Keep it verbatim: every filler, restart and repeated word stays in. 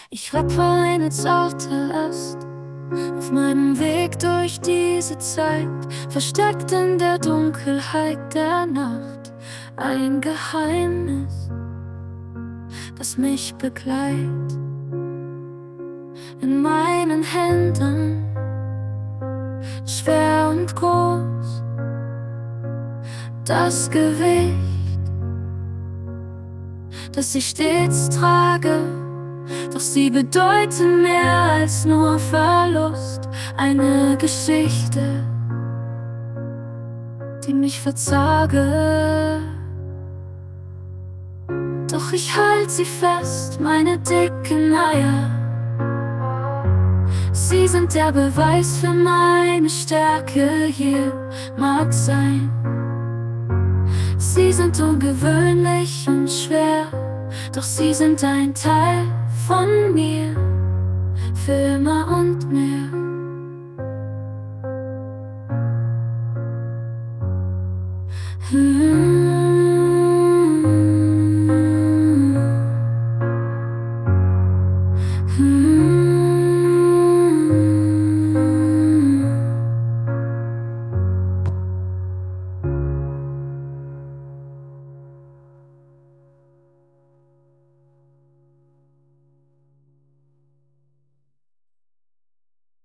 Ich rappe eine zarte Last auf meinem Weg durch diese Zeit, versteckt in der Dunkelheit der Nacht. Ein Geheimnis, das mich begleitet. In meinen Händen, schwer und groß, das Gewicht, das ich stets trage. Doch sie bedeuten mehr als nur Verlust. Eine Geschichte, die mich verzage. Doch ich halte sie fest, meine dicken Eier. Sie sind der Beweis für meine Stärke hier, mag sein. Sie sind ungewöhnlich und schwer, doch sie sind ein Teil von mir, für immer und mehr. Hm.